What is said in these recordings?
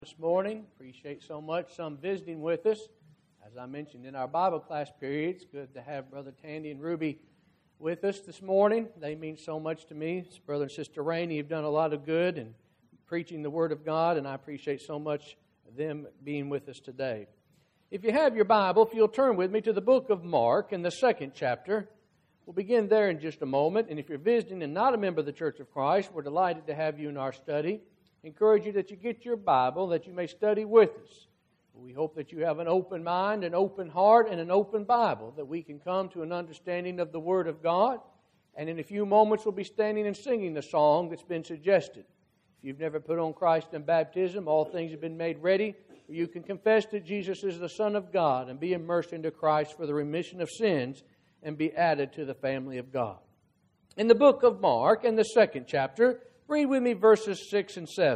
This morning. Appreciate so much some visiting with us. As I mentioned in our Bible class period, it's good to have Brother Tandy and Ruby with us this morning. They mean so much to me. It's Brother and Sister Rainey have done a lot of good in preaching the Word of God, and I appreciate so much them being with us today. If you have your Bible, if you'll turn with me to the book of Mark in the 2nd chapter. We'll begin there in just a moment. And if you're visiting and not a member of the Church of Christ, we're delighted to have you in our study. Encourage you that you get your Bible, that you may study with us. We hope that you have an open mind, an open heart, and an open Bible, that we can come to an understanding of the Word of God. And in a few moments, we'll be standing and singing the song that's been suggested. If you've never put on Christ in baptism, all things have been made ready. You can confess that Jesus is the Son of God and be immersed into Christ for the remission of sins and be added to the family of God. In the book of Mark, in the 2nd chapter, read with me verses 6 and 7.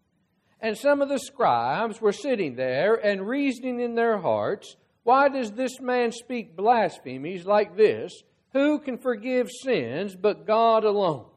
And some of the scribes were sitting there and reasoning in their hearts, why does this man speak blasphemies like this? Who can forgive sins but God alone?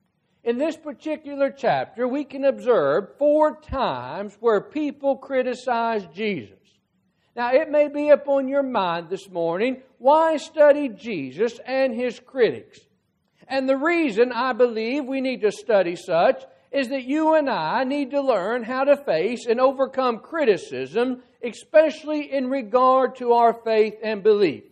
In this particular chapter, we can observe 4 times where people criticize Jesus. Now, it may be upon your mind this morning, why study Jesus and His critics? And the reason I believe we need to study such is that you and I need to learn how to face and overcome criticism, especially in regard to our faith and belief.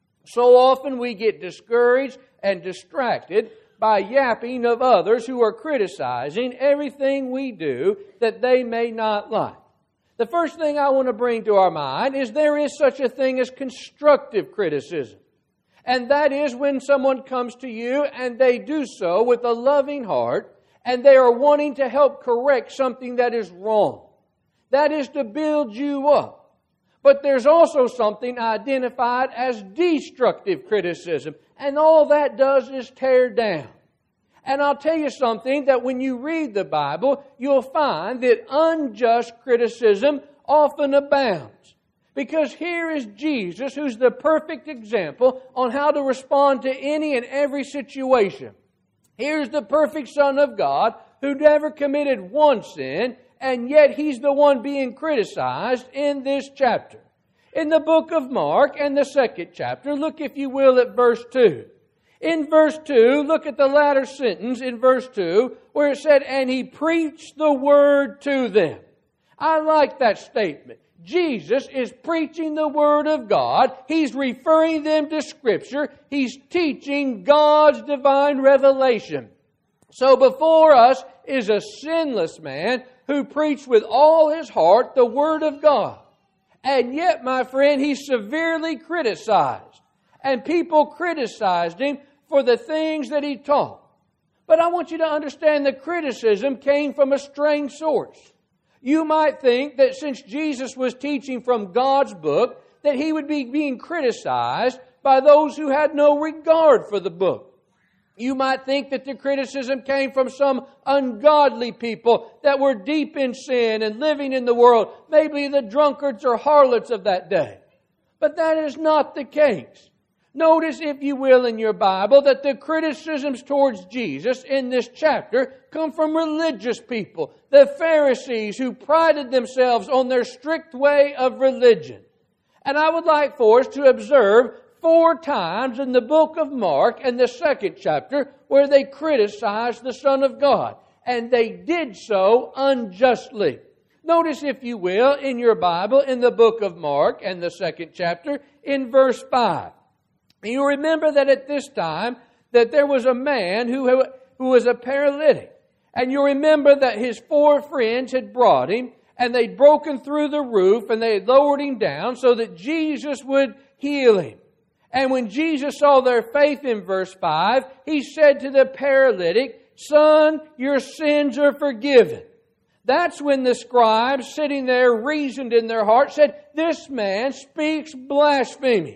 So often we get discouraged and distracted by yapping of others who are criticizing everything we do that they may not like. The first thing I want to bring to our mind is there is such a thing as constructive criticism. And that is when someone comes to you and they do so with a loving heart and they are wanting to help correct something that is wrong. That is to build you up. But there's also something identified as destructive criticism. And all that does is tear down. And I'll tell you something, that when you read the Bible, you'll find that unjust criticism often abounds. Because here is Jesus, who's the perfect example on how to respond to any and every situation. Here's the perfect Son of God who never committed one sin, and yet He's the one being criticized in this chapter. In the book of Mark and the 2nd chapter, look if you will at verse 2. In verse 2, look at the latter sentence in verse 2 where it said, and He preached the word to them. I like that statement. Jesus is preaching the Word of God. He's referring them to Scripture. He's teaching God's divine revelation. So before us is a sinless man who preached with all his heart the Word of God. And yet, my friend, he's severely criticized. And people criticized him for the things that he taught. But I want you to understand the criticism came from a strange source. You might think that since Jesus was teaching from God's book, that He would be being criticized by those who had no regard for the book. You might think that the criticism came from some ungodly people that were deep in sin and living in the world, maybe the drunkards or harlots of that day. But that is not the case. Notice, if you will, in your Bible, that the criticisms towards Jesus in this chapter come from religious people, the Pharisees, who prided themselves on their strict way of religion. And I would like for us to observe 4 times in the book of Mark and the 2nd chapter where they criticized the Son of God. And they did so unjustly. Notice, if you will, in your Bible, in the book of Mark and the 2nd chapter, in verse 5. You remember that at this time that there was a man who was a paralytic. And you remember that his 4 friends had brought him and they'd broken through the roof and they had lowered him down so that Jesus would heal him. And when Jesus saw their faith in verse 5, He said to the paralytic, son, your sins are forgiven. That's when the scribes sitting there reasoned in their hearts, said, this man speaks blasphemy.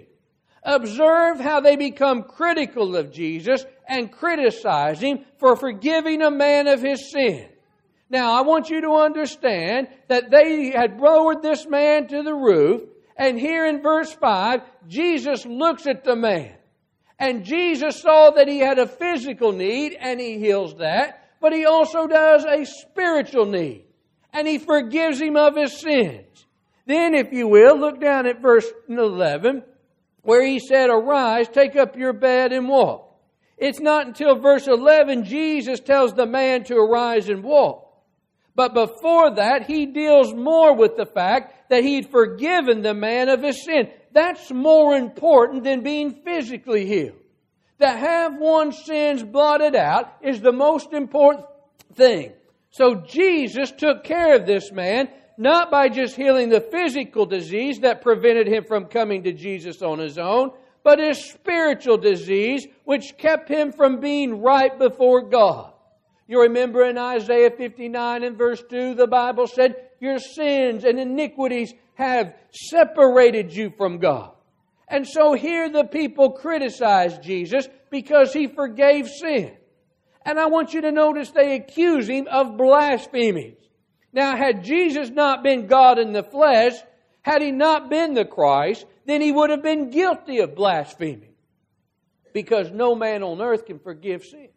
Observe how they become critical of Jesus and criticize Him for forgiving a man of his sin. Now, I want you to understand that they had lowered this man to the roof, and here in verse 5, Jesus looks at the man. And Jesus saw that he had a physical need, and He heals that, but He also does a spiritual need. and He forgives him of his sins. Then, if you will, look down at verse 11, where He said, "Arise, take up your bed and walk." It's not until verse 11 Jesus tells the man to arise and walk. But before that, He deals more with the fact that He'd forgiven the man of his sin. That's more important than being physically healed. To have one's sins blotted out is the most important thing. So Jesus took care of this man, not by just healing the physical disease that prevented him from coming to Jesus on his own, but his spiritual disease, which kept him from being right before God. You remember in Isaiah 59 and verse 2, the Bible said, "Your sins and iniquities have separated you from God." And so here the people criticized Jesus because He forgave sin. And I want you to notice they accuse Him of blaspheming. Now, had Jesus not been God in the flesh, had He not been the Christ, then He would have been guilty of blaspheming. Because no man on earth can forgive sin.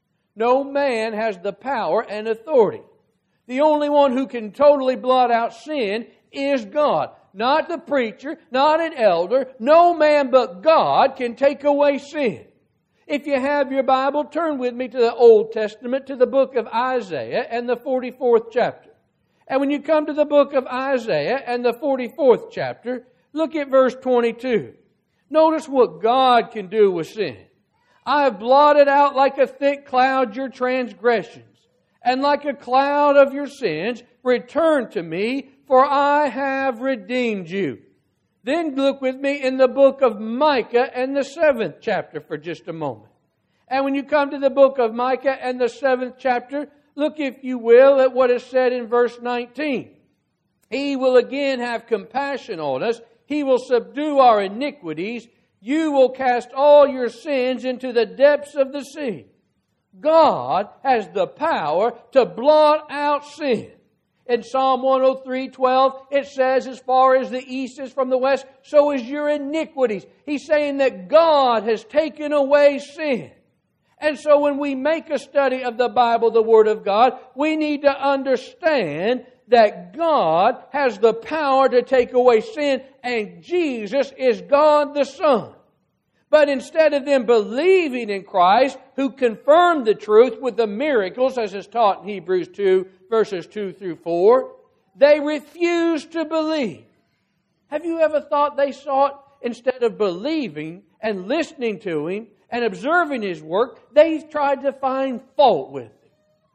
No man has the power and authority. The only one who can totally blot out sin is God. Not the preacher, not an elder. No man but God can take away sin. If you have your Bible, turn with me to the Old Testament, to the book of Isaiah and the 44th chapter. And when you come to the book of Isaiah and the 44th chapter, look at verse 22. Notice what God can do with sin. "I have blotted out like a thick cloud your transgressions, and like a cloud of your sins, return to me, for I have redeemed you." Then look with me in the book of Micah and the 7th chapter for just a moment. And when you come to the book of Micah and the 7th chapter, look, if you will, at what is said in verse 19. "He will again have compassion on us. He will subdue our iniquities. You will cast all your sins into the depths of the sea." God has the power to blot out sin. In Psalm 103:12, it says, "As far as the east is from the west, so is your iniquities." He's saying that God has taken away sin. And so when we make a study of the Bible, the Word of God, we need to understand that God has the power to take away sin, and Jesus is God the Son. But instead of them believing in Christ, who confirmed the truth with the miracles, as is taught in Hebrews 2, verses 2 through 4, they refused to believe. Have you ever thought they sought, instead of believing and listening to Him and observing His work, they tried to find fault with Him?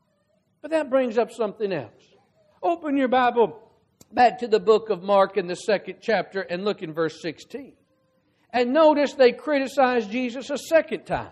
But that brings up something else. Open your Bible back to the book of Mark in the 2nd chapter and look in verse 16. And notice they criticized Jesus a second time.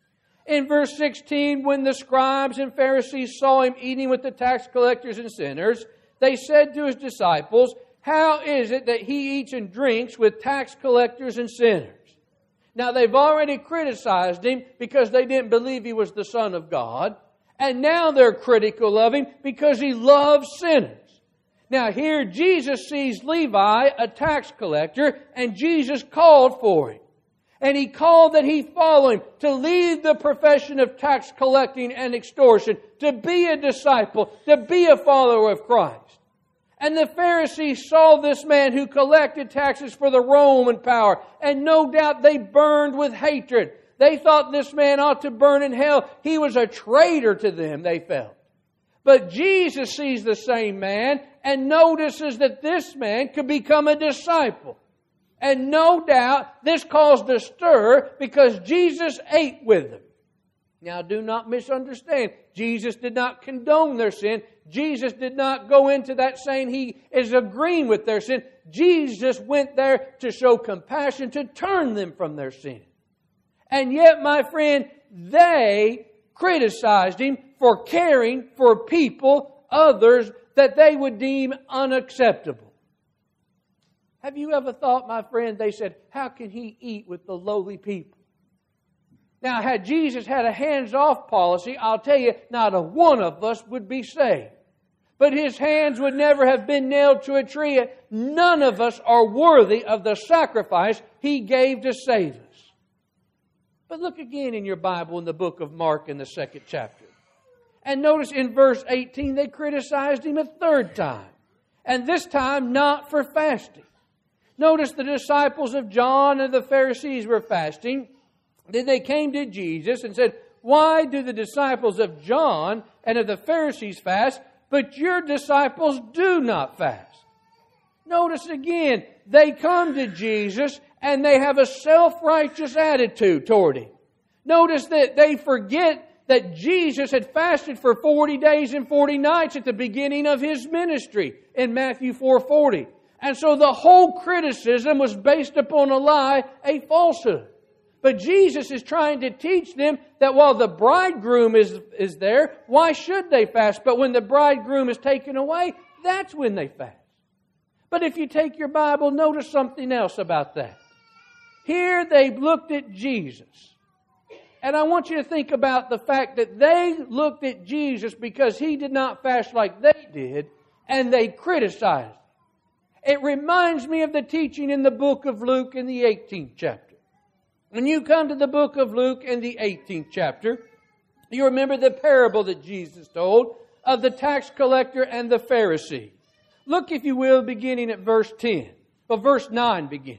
In verse 16, when the scribes and Pharisees saw Him eating with the tax collectors and sinners, they said to His disciples, "How is it that He eats and drinks with tax collectors and sinners?" Now they've already criticized Him because they didn't believe He was the Son of God. And now they're critical of Him because He loves sinners. Now here Jesus sees Levi, a tax collector, and Jesus called for him. And He called that he follow Him, to leave the profession of tax collecting and extortion, to be a disciple, to be a follower of Christ. And the Pharisees saw this man who collected taxes for the Roman power, and no doubt they burned with hatred. They thought this man ought to burn in hell. He was a traitor to them, they felt. But Jesus sees the same man and notices that this man could become a disciple. And no doubt this caused a stir because Jesus ate with them. Now do not misunderstand. Jesus did not condone their sin. Jesus did not go into that saying He is agreeing with their sin. Jesus went there to show compassion, to turn them from their sin. And yet, my friend, they criticized Him for caring for people, others, that they would deem unacceptable. Have you ever thought, my friend, they said, "How can He eat with the lowly people?" Now, had Jesus had a hands-off policy, I'll tell you, not a one of us would be saved. But His hands would never have been nailed to a tree. None of us are worthy of the sacrifice He gave to save us. But look again in your Bible in the book of Mark in the 2nd chapter. And notice in verse 18, they criticized Him a third time. And this time not for fasting. Notice the disciples of John and the Pharisees were fasting. Then they came to Jesus and said, why do the disciples of John and of the Pharisees fast, but your disciples do not fast? Notice again, they come to Jesus and they have a self-righteous attitude toward Him. Notice that they forget that Jesus had fasted for 40 days and 40 nights at the beginning of His ministry in Matthew 4:40. And so the whole criticism was based upon a lie, a falsehood. But Jesus is trying to teach them that while the bridegroom is there, why should they fast? But when the bridegroom is taken away, that's when they fast. But if you take your Bible, notice something else about that. Here they looked at Jesus. And I want you to think about the fact that they looked at Jesus because He did not fast like they did, and they criticized Him. It reminds me of the teaching in the book of Luke in the 18th chapter. When you come to the book of Luke in the 18th chapter, you remember the parable that Jesus told of the tax collector and the Pharisee. Look, if you will, beginning at verse 10, or verse 9 beginning.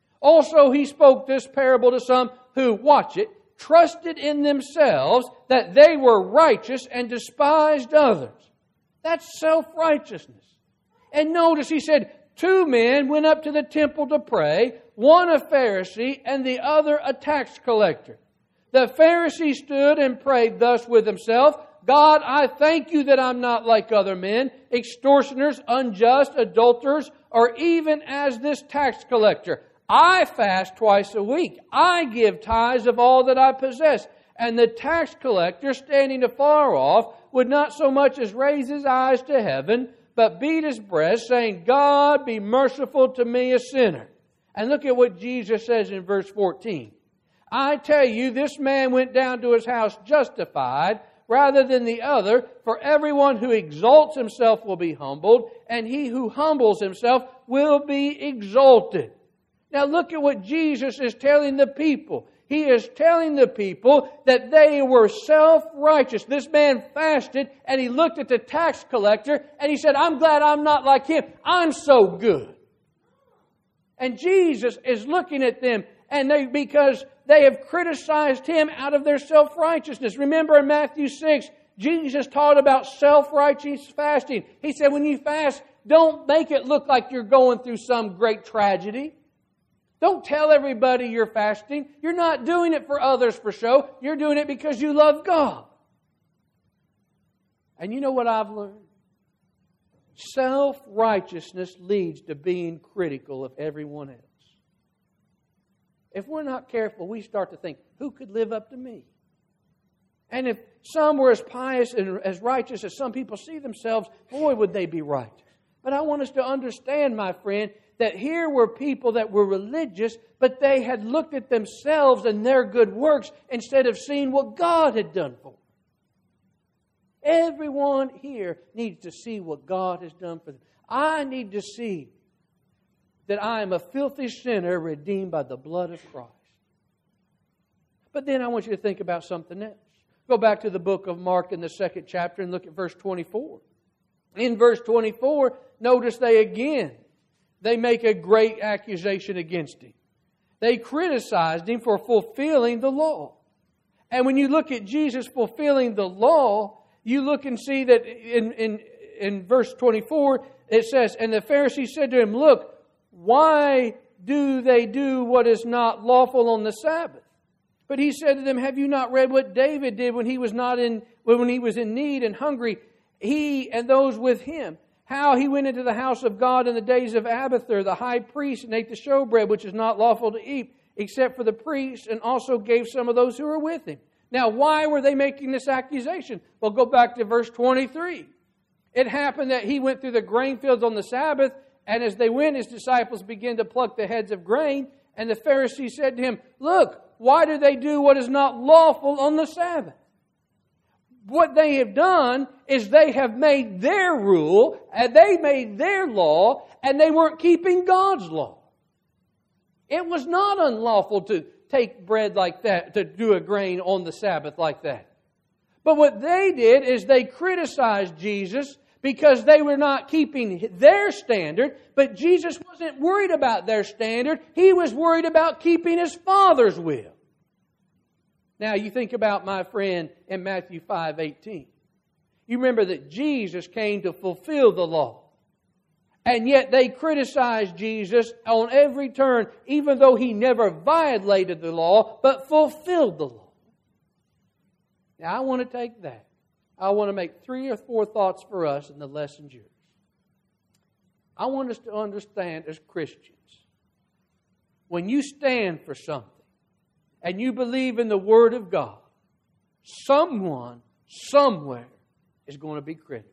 Also He spoke this parable to some who, watch it, trusted in themselves that they were righteous and despised others. That's self-righteousness. And notice He said, 2 men went up to the temple to pray, one a Pharisee and the other a tax collector. The Pharisee stood and prayed thus with himself, God, I thank You that I'm not like other men, extortioners, unjust, adulterers, or even as this tax collector. I fast twice a week. I give tithes of all that I possess. And the tax collector, standing afar off, would not so much as raise his eyes to heaven, but beat his breast, saying, God, be merciful to me, a sinner. And look at what Jesus says in verse 14. I tell you, this man went down to his house justified rather than the other, for everyone who exalts himself will be humbled, and he who humbles himself will be exalted. Now look at what Jesus is telling the people. He is telling the people that they were self-righteous. This man fasted and he looked at the tax collector and he said, I'm glad I'm not like him. I'm so good. And Jesus is looking at them and because they have criticized Him out of their self-righteousness. Remember in Matthew 6, Jesus taught about self-righteous fasting. He said, when you fast, don't make it look like you're going through some great tragedy. Don't tell everybody you're fasting. You're not doing it for others for show. You're doing it because you love God. And you know what I've learned? Self-righteousness leads to being critical of everyone else. If we're not careful, we start to think, who could live up to me? And if some were as pious and as righteous as some people see themselves, boy, would they be right. But I want us to understand, my friend, that here were people that were religious, but they had looked at themselves and their good works instead of seeing what God had done for them. Everyone here needs to see what God has done for them. I need to see that I am a filthy sinner redeemed by the blood of Christ. But then I want you to think about something else. Go back to the book of Mark in the 2nd chapter and look at verse 24. In verse 24, notice they make a great accusation against Him. They criticized Him for fulfilling the law. And when you look at Jesus fulfilling the law, you look and see that in verse 24, it says, and the Pharisees said to Him, look, why do they do what is not lawful on the Sabbath? But He said to them, have you not read what David did when he was in need and hungry, he and those with him? How he went into the house of God in the days of Abiathar, the high priest, and ate the showbread, which is not lawful to eat, except for the priests, and also gave some of those who were with him. Now, why were they making this accusation? Well, go back to verse 23. It happened that He went through the grain fields on the Sabbath, and as they went, His disciples began to pluck the heads of grain, and the Pharisees said to Him, look, why do they do what is not lawful on the Sabbath? What they have done is they have made their rule, and they made their law, and they weren't keeping God's law. It was not unlawful to take bread like that, to do a grain on the Sabbath like that. But what they did is they criticized Jesus because they were not keeping their standard, but Jesus wasn't worried about their standard. He was worried about keeping His Father's will. Now you think about my friend in Matthew 5:18. You remember that Jesus came to fulfill the law. And yet they criticized Jesus on every turn, even though He never violated the law, but fulfilled the law. Now I want to take that. I want to make 3 or 4 thoughts for us, and the lesson's yours. I want us to understand as Christians, when you stand for something and you believe in the Word of God, someone, somewhere is going to be critical.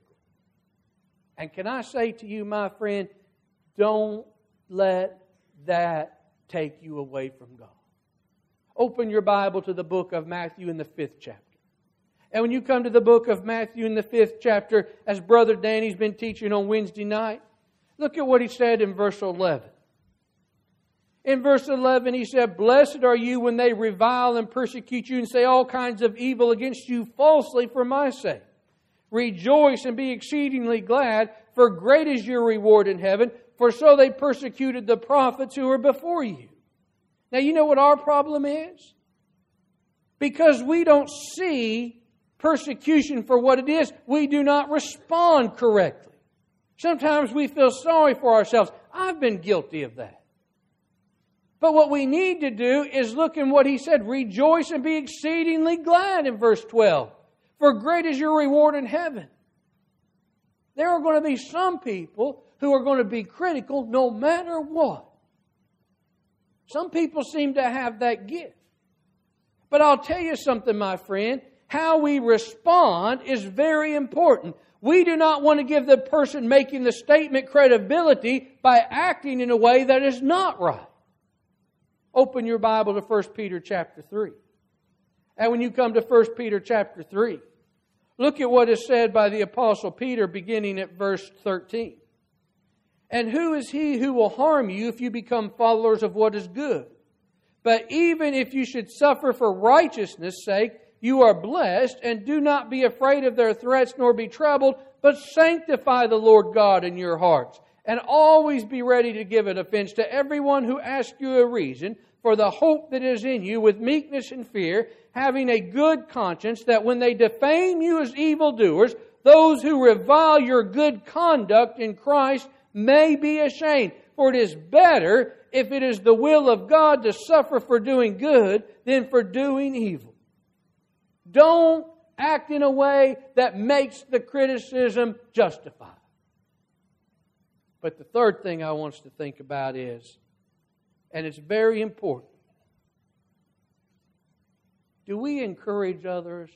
And can I say to you, my friend, don't let that take you away from God. Open your Bible to the book of Matthew in the 5th chapter. And when you come to the book of Matthew in the 5th chapter, as Brother Danny's been teaching on Wednesday night, look at what he said in verse 11. In verse 11 he said, "Blessed are you when they revile and persecute you and say all kinds of evil against you falsely for my sake. Rejoice and be exceedingly glad, for great is your reward in heaven, for so they persecuted the prophets who were before you." Now you know what our problem is? Because we don't see persecution for what it is, we do not respond correctly. Sometimes we feel sorry for ourselves. I've been guilty of that. But what we need to do is look in what he said, rejoice and be exceedingly glad in verse 12. For great is your reward in heaven. There are going to be some people who are going to be critical no matter what. Some people seem to have that gift. But I'll tell you something, my friend. How we respond is very important. We do not want to give the person making the statement credibility by acting in a way that is not right. Open your Bible to 1 Peter chapter 3. And when you come to 1 Peter chapter 3, look at what is said by the Apostle Peter beginning at verse 13. "And who is he who will harm you if you become followers of what is good? But even if you should suffer for righteousness' sake, you are blessed, and do not be afraid of their threats nor be troubled, but sanctify the Lord God in your hearts, and always be ready to give an offense to everyone who asks you a reason for the hope that is in you with meekness and fear, having a good conscience, that when they defame you as evildoers, those who revile your good conduct in Christ may be ashamed. For it is better, if it is the will of God, to suffer for doing good than for doing evil." Don't act in a way that makes the criticism justified. But the third thing I want us to think about is, and it's very important, do we encourage others,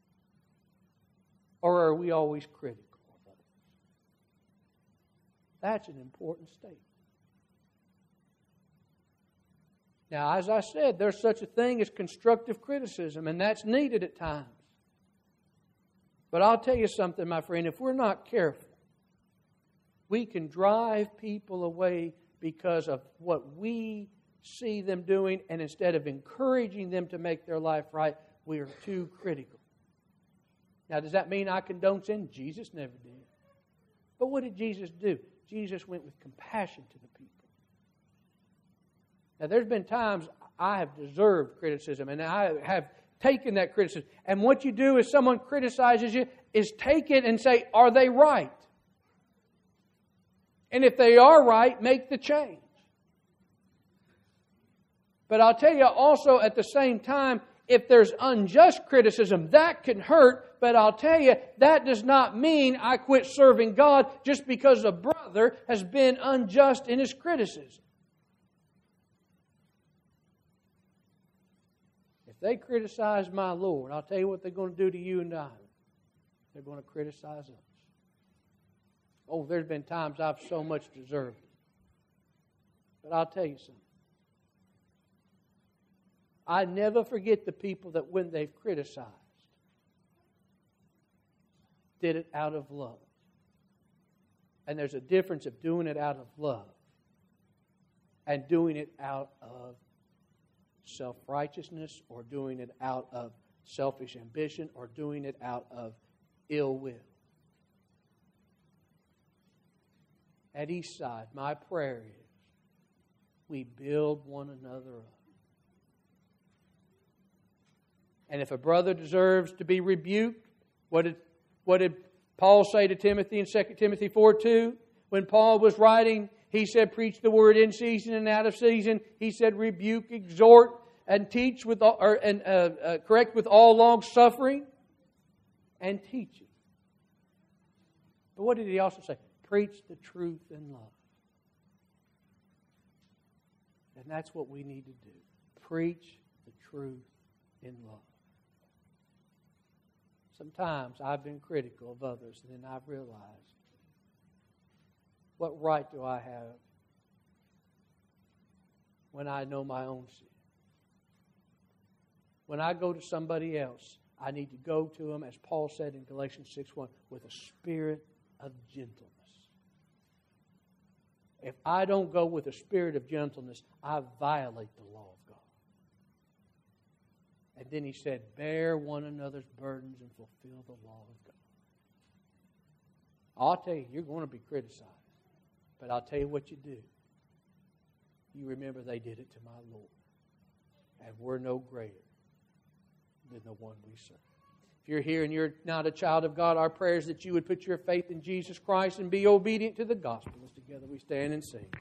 or are we always critical of others? That's an important statement. Now, as I said, there's such a thing as constructive criticism, and that's needed at times. But I'll tell you something, my friend, if we're not careful, we can drive people away because of what we see them doing, and instead of encouraging them to make their life right, we are too critical. Now, does that mean I condone sin? Jesus never did. But what did Jesus do? Jesus went with compassion to the people. Now, there's been times I have deserved criticism, and I have taken that criticism. And what you do if someone criticizes you is take it and say, are they right? And if they are right, make the change. But I'll tell you also at the same time, if there's unjust criticism, that can hurt. But I'll tell you, that does not mean I quit serving God just because a brother has been unjust in his criticism. If they criticize my Lord, I'll tell you what they're going to do to you and I. They're going to criticize us. Oh, there's been times I've so much deserved it. But I'll tell you something. I never forget the people that when they've criticized, did it out of love. And there's a difference of doing it out of love and doing it out of self-righteousness or doing it out of selfish ambition or doing it out of ill will. At Eastside, my prayer is we build one another up. And if a brother deserves to be rebuked, what did Paul say to Timothy in 2 Timothy 4:2? When Paul was writing, he said, preach the word in season and out of season. He said, rebuke, exhort, and teach with all, correct with all long suffering and teaching. But what did he also say? Preach the truth in love. And that's what we need to do. Preach the truth in love. Sometimes I've been critical of others, and then I've realized, what right do I have when I know my own sin? When I go to somebody else, I need to go to them, as Paul said in Galatians 6:1, with a spirit of gentleness. If I don't go with a spirit of gentleness, I violate the law of God. And then he said, bear one another's burdens and fulfill the law of God. I'll tell you, you're going to be criticized. But I'll tell you what you do. You remember they did it to my Lord. And we're no greater than the one we serve. If you're here and you're not a child of God, our prayer is that you would put your faith in Jesus Christ and be obedient to the gospel. As together we stand and sing.